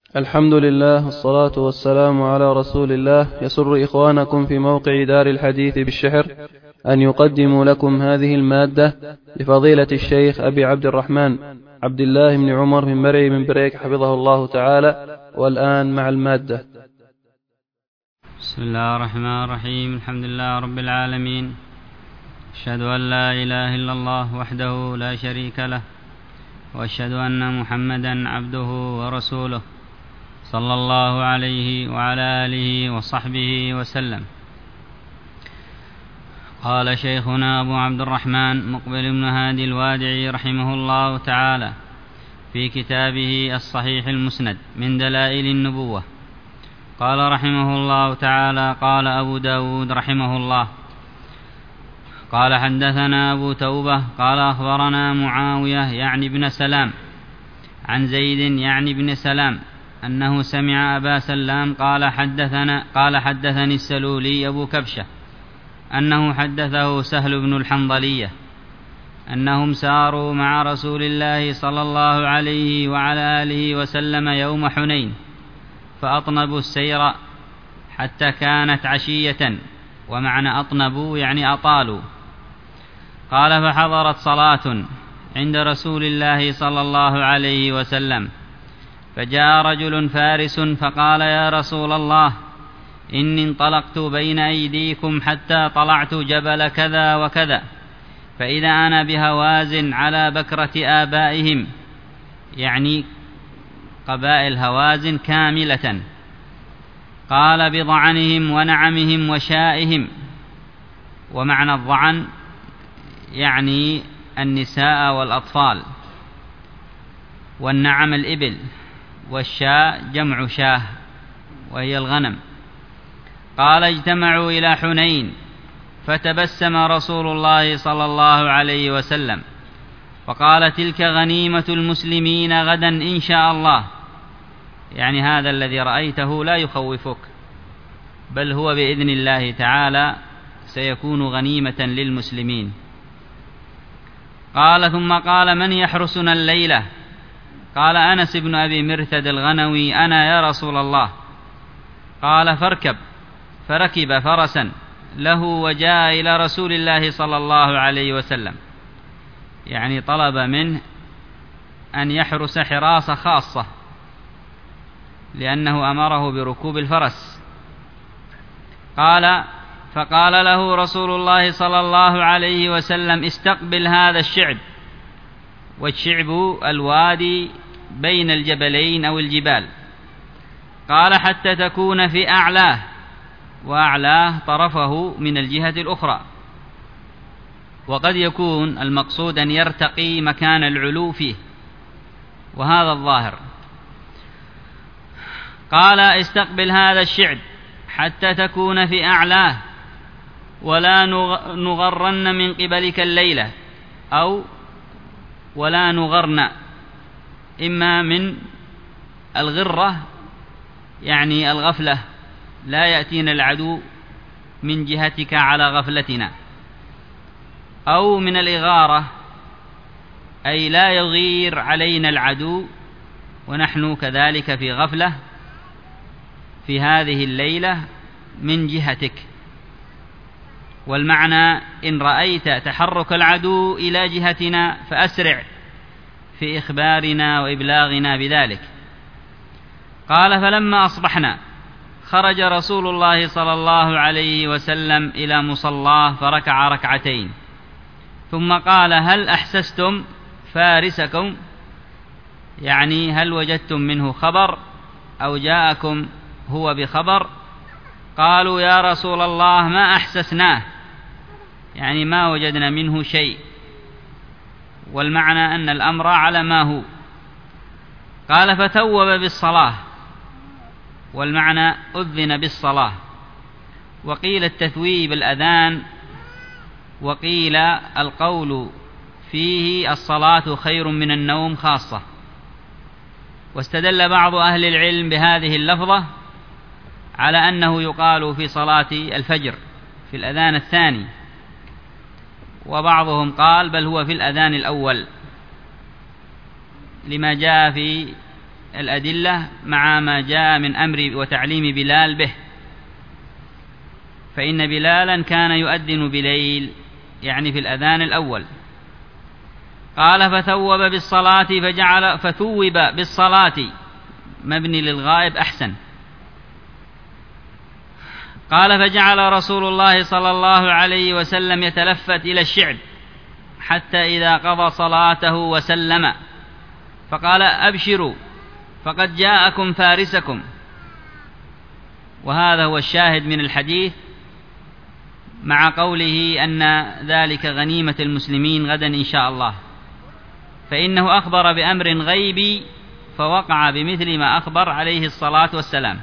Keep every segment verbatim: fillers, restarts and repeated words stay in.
الحمد لله والصلاة والسلام على رسول الله. يسر إخوانكم في موقع دار الحديث بالشحر أن يقدموا لكم هذه المادة لفضيلة الشيخ أبي عبد الرحمن عبد الله بن عمر بن مرعي بن بريك حفظه الله تعالى. والآن مع المادة. بسم الله الرحمن الرحيم. الحمد لله رب العالمين، أشهد أن لا إله إلا الله وحده لا شريك له، وأشهد أن محمدا عبده ورسوله صلى الله عليه وعلى آله وصحبه وسلم. قال شيخنا أبو عبد الرحمن مقبل بن هادي الوادعي رحمه الله تعالى في كتابه الصحيح المسند من دلائل النبوة، قال رحمه الله تعالى: قال أبو داود رحمه الله قال حدثنا أبو توبة قال أخبرنا معاوية يعني بن سلام عن زيد يعني بن سلام أنه سمع أبا سلام قال حدثنا قال حدثني السلولي أبو كبشة أنه حدثه سهل بن الحنظلية أنهم ساروا مع رسول الله صلى الله عليه وعلى آله وسلم يوم حنين، فأطنبوا السير حتى كانت عشية، ومعنى أطنبوا يعني أطالوا. قال: فحضرت صلاة عند رسول الله صلى الله عليه وسلم، فجاء رجل فارس فقال: يا رسول الله، إني انطلقت بين أيديكم حتى طلعت جبل كذا وكذا، فإذا أنا بهوازن على بكرة آبائهم، يعني قبائل هوازن كاملة. قال: بضعنهم ونعمهم وشائهم. ومعنى الضعن يعني النساء والأطفال، والنعم الإبل، والشاء جمع شاه وهي الغنم. قال: اجتمعوا إلى حنين، فتبسم رسول الله صلى الله عليه وسلم وقال: تلك غنيمة المسلمين غدا إن شاء الله، يعني هذا الذي رأيته لا يخوفك، بل هو بإذن الله تعالى سيكون غنيمة للمسلمين. قال: ثم قال: من يحرسنا الليلة؟ قال: أنس بن أبي مرثد الغنوي أنا يا رسول الله. قال: فاركب. فركب فرسا له وجاء إلى رسول الله صلى الله عليه وسلم، يعني طلب منه أن يحرس حراسة خاصة لأنه أمره بركوب الفرس. قال: فقال له رسول الله صلى الله عليه وسلم: استقبل هذا الشعب. والشعب الوادي بين الجبلين أو الجبال. قال: حتى تكون في أعلاه، وأعلاه طرفه من الجهة الأخرى، وقد يكون المقصود أن يرتقي مكان العلو فيه، وهذا الظاهر. قال: استقبل هذا الشعب حتى تكون في أعلاه، ولا نغرن من قبلك الليلة، أو ولا نغرن، إما من الغرة يعني الغفلة، لا يأتينا العدو من جهتك على غفلتنا، أو من الإغارة أي لا يغير علينا العدو ونحن كذلك في غفلة في هذه الليلة من جهتك. والمعنى: إن رأيت تحرك العدو إلى جهتنا فأسرع في إخبارنا وإبلاغنا بذلك. قال: فلما أصبحنا خرج رسول الله صلى الله عليه وسلم إلى مصلاه فركع ركعتين، ثم قال: هل أحسستم فارسكم؟ يعني هل وجدتم منه خبر أو جاءكم هو بخبر؟ قالوا: يا رسول الله ما أحسسناه، يعني ما وجدنا منه شيء، والمعنى أن الأمر على ما هو. قال: فتوب بالصلاة، والمعنى أذن بالصلاة، وقيل التثويب الأذان، وقيل القول فيه الصلاة خير من النوم خاصة. واستدل بعض أهل العلم بهذه اللفظة على أنه يقال في صلاة الفجر في الأذان الثاني، وبعضهم قال بل هو في الأذان الأول، لما جاء في الأدلة مع ما جاء من أمر وتعليم بلال به، فإن بلالا كان يؤذن بليل، يعني في الأذان الأول. قال فثوب بالصلاة فجعل فثوب بالصلاة، مبني للغائب أحسن. قال فجعل رسول الله صلى الله عليه وسلم يتلفت إلى الشعب حتى إذا قضى صلاته وسلم فقال أبشروا فقد جاءكم فارسكم. وهذا هو الشاهد من الحديث، مع قوله أن ذلك غنيمة المسلمين غدا إن شاء الله، فإنه أخبر بأمر غيبي فوقع بمثل ما أخبر عليه الصلاة والسلام.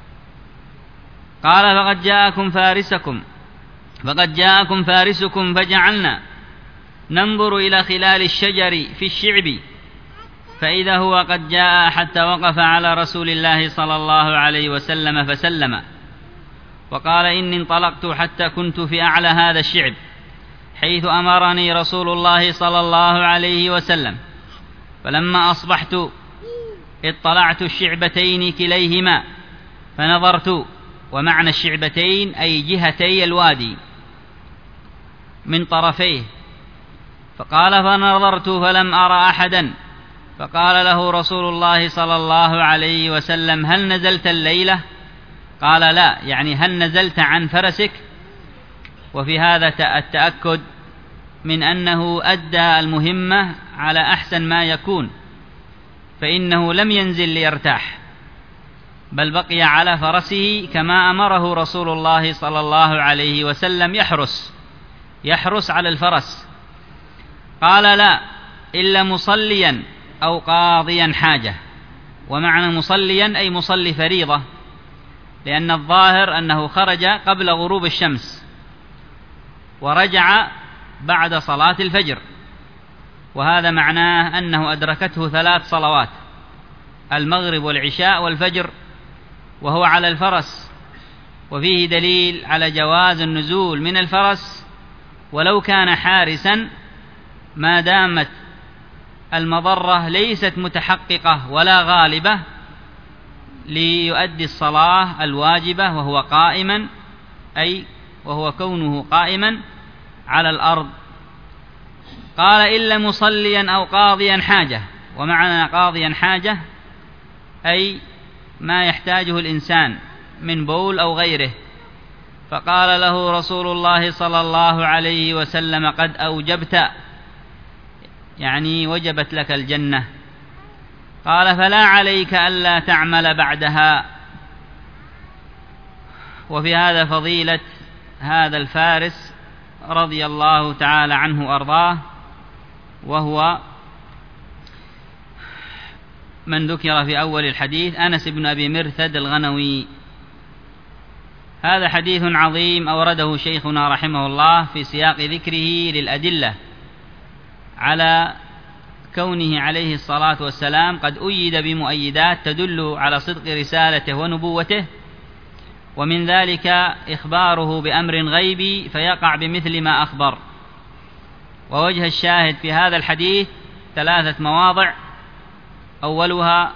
قال فقد جاءكم فارسكم فقد جاءكم فارسكم فجعلنا ننظر إلى خلال الشجر في الشعب فإذا هو قد جاء حتى وقف على رسول الله صلى الله عليه وسلم فسلم، وقال إني انطلقت حتى كنت في أعلى هذا الشعب حيث أمرني رسول الله صلى الله عليه وسلم، فلما أصبحت اطلعت الشعبتين كليهما فنظرت، ومعنى الشعبتين أي جهتي الوادي من طرفيه. فقال فنظرت فلم أرى أحدا، فقال له رسول الله صلى الله عليه وسلم هل نزلت الليلة؟ قال لا، يعني هل نزلت عن فرسك؟ وفي هذا التأكد من أنه أدى المهمة على أحسن ما يكون، فإنه لم ينزل ليرتاح بل بقي على فرسه كما أمره رسول الله صلى الله عليه وسلم يحرس يحرس على الفرس. قال لا إلا مصليا أو قاضيا حاجة، ومعنى مصليا أي مصلي فريضة، لأن الظاهر أنه خرج قبل غروب الشمس ورجع بعد صلاة الفجر، وهذا معناه أنه أدركته ثلاث صلوات، المغرب والعشاء والفجر، وهو على الفرس. وفيه دليل على جواز النزول من الفرس ولو كان حارسا ما دامت المضرة ليست متحققة ولا غالبة ليؤدي الصلاة الواجبة وهو قائما، أي وهو كونه قائما على الأرض. قال إلا مصليا أو قاضيا حاجة، ومعنى قاضيا حاجة أي ما يحتاجه الإنسان من بول أو غيره. فقال له رسول الله صلى الله عليه وسلم قد أوجبت، يعني وجبت لك الجنة. قال فلا عليك ألا تعمل بعدها. وفي هذا فضيلة هذا الفارس رضي الله تعالى عنه وأرضاه، وهو من ذكر في أول الحديث أنس بن أبي مرثد الغنوي. هذا حديث عظيم أورده شيخنا رحمه الله في سياق ذكره للأدلة على كونه عليه الصلاة والسلام قد أيد بمؤيدات تدل على صدق رسالته ونبوته، ومن ذلك إخباره بأمر غيبي فيقع بمثل ما أخبر. ووجه الشاهد في هذا الحديث ثلاثة مواضع: أولها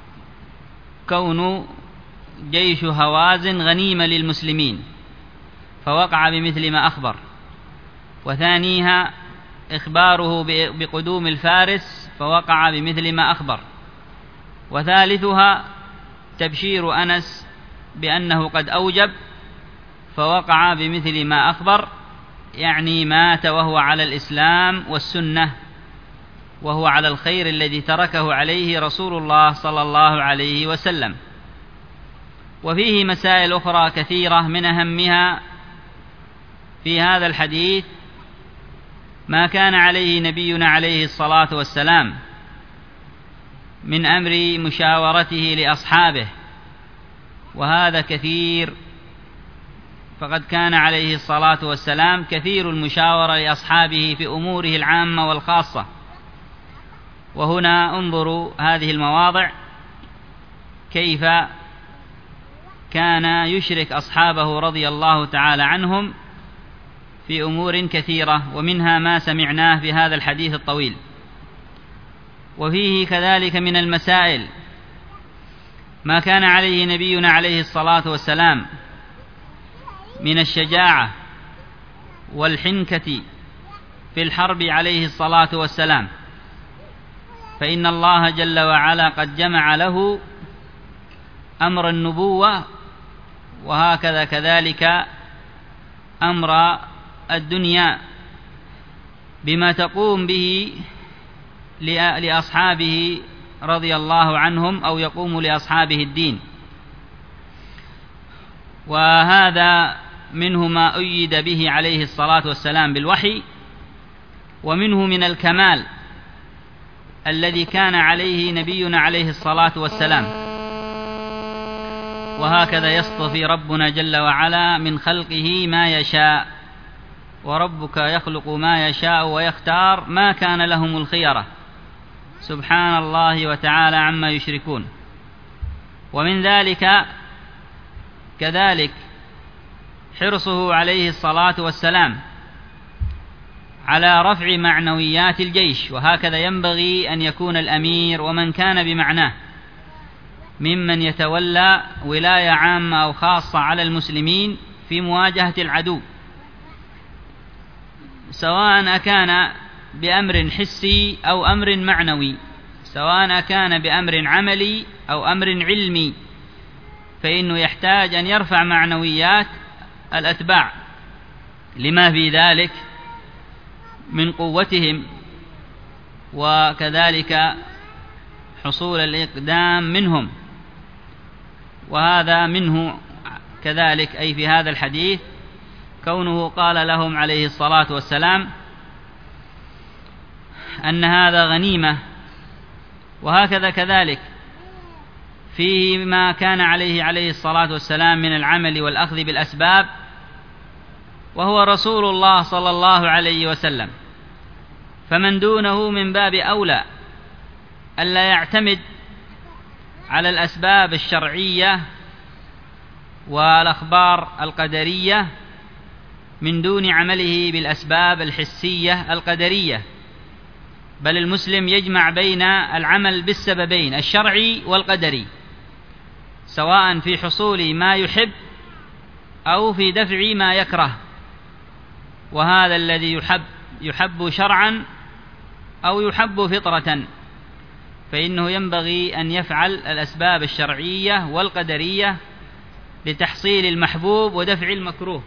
كون جيش هوازن غنيمة للمسلمين فوقع بمثل ما أخبر، وثانيها إخباره بقدوم الفارس فوقع بمثل ما أخبر، وثالثها تبشير أنس بأنه قد أوجب فوقع بمثل ما أخبر، يعني مات وهو على الإسلام والسنة، وهو على الخير الذي تركه عليه رسول الله صلى الله عليه وسلم. وفيه مسائل أخرى كثيرة، من أهمها في هذا الحديث ما كان عليه نبينا عليه الصلاة والسلام من أمر مشاورته لأصحابه، وهذا كثير، فقد كان عليه الصلاة والسلام كثير المشاورة لأصحابه في أموره العامة والخاصة. وهنا انظروا هذه المواضع كيف كان يشرك أصحابه رضي الله تعالى عنهم في أمور كثيرة، ومنها ما سمعناه في هذا الحديث الطويل. وفيه كذلك من المسائل ما كان عليه نبينا عليه الصلاة والسلام من الشجاعة والحنكة في الحرب عليه الصلاة والسلام، فإن الله جل وعلا قد جمع له أمر النبوة، وهكذا كذلك أمر الدنيا بما تقوم به لأصحابه رضي الله عنهم، أو يقوم لأصحابه الدين. وهذا منه ما أيد به عليه الصلاة والسلام بالوحي، ومنه من الكمال الذي كان عليه نبينا عليه الصلاة والسلام. وهكذا يصطفي ربنا جل وعلا من خلقه ما يشاء، وربك يخلق ما يشاء ويختار، ما كان لهم الخيرة، سبحان الله وتعالى عما يشركون. ومن ذلك كذلك حرصه عليه الصلاة والسلام على رفع معنويات الجيش، وهكذا ينبغي أن يكون الأمير ومن كان بمعناه ممن يتولى ولاية عامة أو خاصة على المسلمين في مواجهة العدو، سواء أكان بأمر حسي أو أمر معنوي، سواء كان بأمر عملي أو أمر علمي، فإنه يحتاج أن يرفع معنويات الأتباع لما في ذلك من قوتهم، وكذلك حصول الإقدام منهم. وهذا منه كذلك أي في هذا الحديث كونه قال لهم عليه الصلاة والسلام أن هذا غنيمة. وهكذا كذلك فيه ما كان عليه عليه الصلاة والسلام من العمل والأخذ بالأسباب، وهو رسول الله صلى الله عليه وسلم، فمن دونه من باب أولى ألا يعتمد على الأسباب الشرعية والأخبار القدرية من دون عمله بالأسباب الحسية القدرية، بل المسلم يجمع بين العمل بالسببين الشرعي والقدري، سواء في حصول ما يحب أو في دفع ما يكره. وهذا الذي يحب يحب شرعا أو يحب فطرة، فإنه ينبغي أن يفعل الأسباب الشرعية والقدرية لتحصيل المحبوب ودفع المكروه.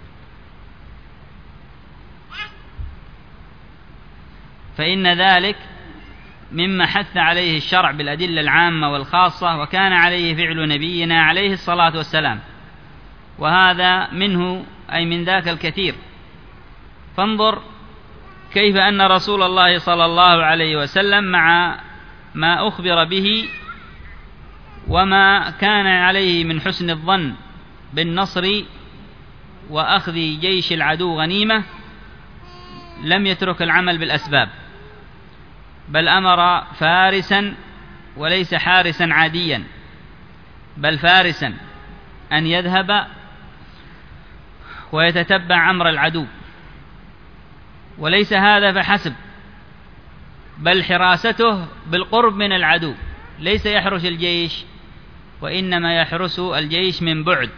فإن ذلك مما حث عليه الشرع بالأدلة العامة والخاصة، وكان عليه فعل نبينا عليه الصلاة والسلام، وهذا منه أي من ذاك الكثير. فانظر كيف أن رسول الله صلى الله عليه وسلم مع ما أخبر به وما كان عليه من حسن الظن بالنصر وأخذ جيش العدو غنيمة لم يترك العمل بالأسباب، بل أمر فارسا وليس حارسا عاديا، بل فارسا أن يذهب ويتتبع أمر العدو. وليس هذا فحسب، بل حراسته بالقرب من العدو، ليس يحرس الجيش، وإنما يحرس الجيش من بعد.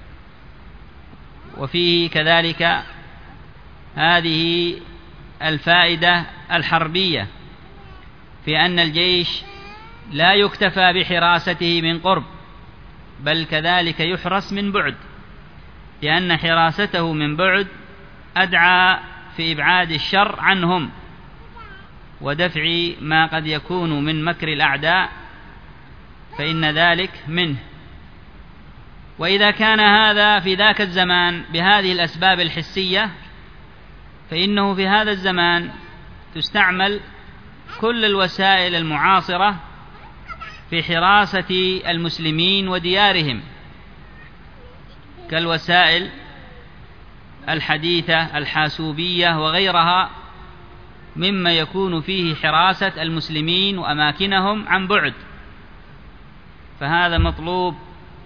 وفيه كذلك هذه الفائدة الحربية في أن الجيش لا يكتفى بحراسته من قرب، بل كذلك يحرس من بعد، لأن حراسته من بعد أدعى في إبعاد الشر عنهم ودفع ما قد يكون من مكر الأعداء، فإن ذلك منه. وإذا كان هذا في ذاك الزمان بهذه الأسباب الحسية، فإنه في هذا الزمان تستعمل كل الوسائل المعاصرة في حراسة المسلمين وديارهم، كالوسائل الحديثة الحاسوبية وغيرها، مما يكون فيه حراسة المسلمين وأماكنهم عن بعد، فهذا مطلوب.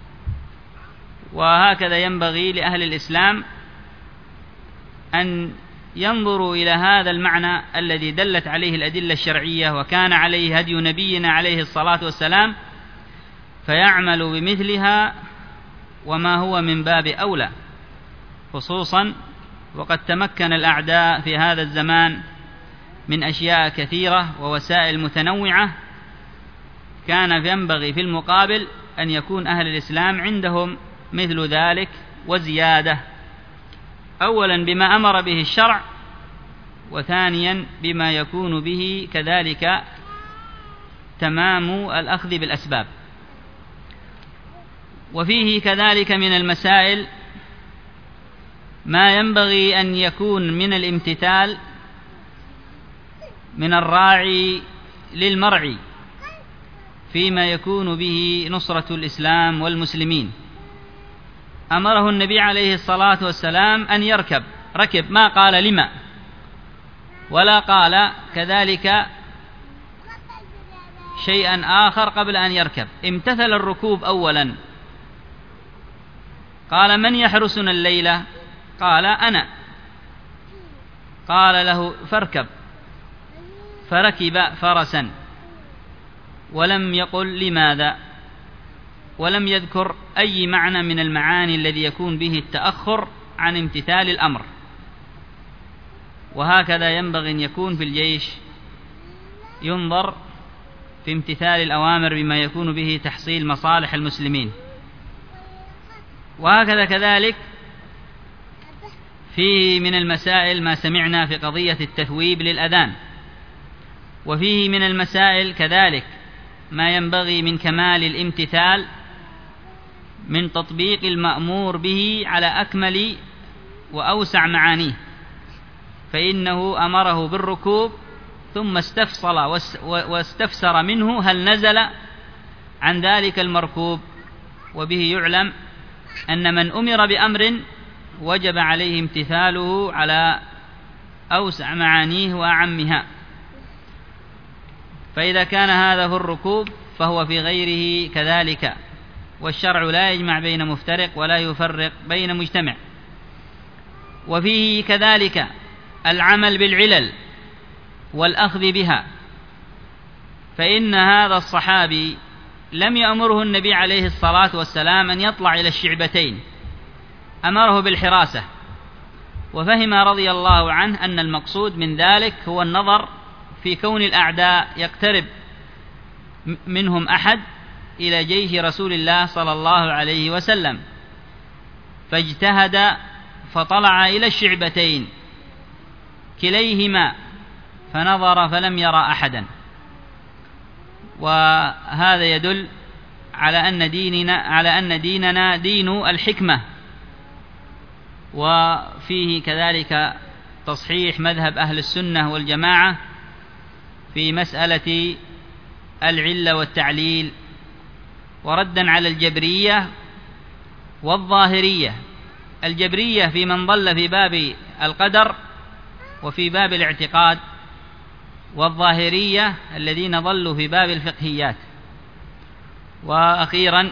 وهكذا ينبغي لأهل الإسلام أن ينظروا إلى هذا المعنى الذي دلت عليه الأدلة الشرعية وكان عليه هدي نبينا عليه الصلاة والسلام، فيعمل بمثلها، وما هو من باب أولى، خصوصا وقد تمكن الأعداء في هذا الزمان من أشياء كثيرة ووسائل متنوعة، كان ينبغي في المقابل أن يكون أهل الإسلام عندهم مثل ذلك وزيادة، أولا بما أمر به الشرع، وثانيا بما يكون به كذلك تمام الأخذ بالأسباب. وفيه كذلك من المسائل ما ينبغي أن يكون من الامتثال من الراعي للمرعي فيما يكون به نصرة الإسلام والمسلمين. أمره النبي عليه الصلاة والسلام أن يركب، ركب، ما قال لما، ولا قال كذلك شيئا آخر قبل أن يركب، امتثل الركوب أولا. قال: من يحرسنا الليلة؟ قال: أنا. قال له: فاركب، فركب فرسا، ولم يقل لماذا، ولم يذكر أي معنى من المعاني الذي يكون به التأخر عن امتثال الأمر. وهكذا ينبغي أن يكون في الجيش، ينظر في امتثال الأوامر بما يكون به تحصيل مصالح المسلمين. وهكذا كذلك فيه من المسائل ما سمعنا في قضية التثويب للأذان، وفيه من المسائل كذلك ما ينبغي من كمال الامتثال من تطبيق المأمور به على أكمل وأوسع معانيه، فإنه أمره بالركوب ثم استفصل واستفسر منه هل نزل عن ذلك المركوب، وبه يعلم أن من أمر بأمر وجب عليه امتثاله على أوسع معانيه وأعمها. فإذا كان هذا في الركوب فهو في غيره كذلك، والشرع لا يجمع بين مفترق ولا يفرق بين مجتمع. وفيه كذلك العمل بالعلل والأخذ بها، فإن هذا الصحابي لم يأمره النبي عليه الصلاة والسلام أن يطلع إلى الشعبتين، أمره بالحراسة، وفهم رضي الله عنه أن المقصود من ذلك هو النظر في كون الأعداء يقترب منهم أحد إلى جيش رسول الله صلى الله عليه وسلم، فاجتهد فطلع إلى الشعبتين كليهما فنظر فلم يرى أحدا. وهذا يدل على أن ديننا على أن ديننا دين الحكمة. وفيه كذلك تصحيح مذهب أهل السنة والجماعة في مسألة العلة والتعليل، وردا على الجبرية والظاهرية. الجبرية في من ضل في باب القدر وفي باب الاعتقاد، والظاهرية الذين ضلوا في باب الفقهيات. وأخيرا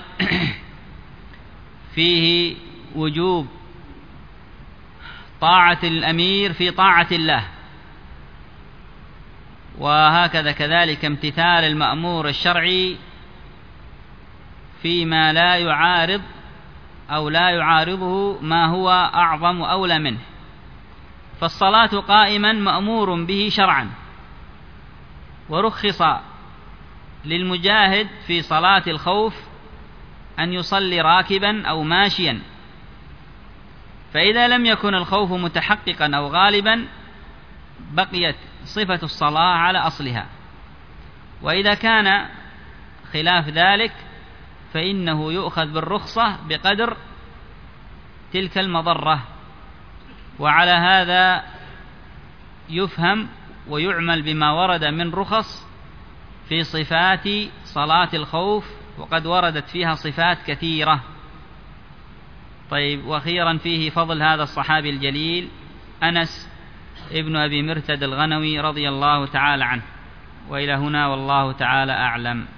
فيه وجوب طاعة الأمير في طاعة الله، وهكذا كذلك امتثال المأمور الشرعي فيما لا يعارض أو لا يعارضه ما هو أعظم أولى منه. فالصلاة قائما مأمور به شرعا، ورخص للمجاهد في صلاة الخوف أن يصلي راكبا أو ماشيا، فإذا لم يكن الخوف متحققا أو غالبا بقيت صفة الصلاة على أصلها، وإذا كان خلاف ذلك فإنه يؤخذ بالرخصة بقدر تلك المضرة. وعلى هذا يفهم ويعمل بما ورد من رخص في صفات صلاة الخوف، وقد وردت فيها صفات كثيرة. طيب، وأخيرا فيه فضل هذا الصحابي الجليل أنس ابن أبي مرتد الغنوي رضي الله تعالى عنه. وإلى هنا والله تعالى أعلم.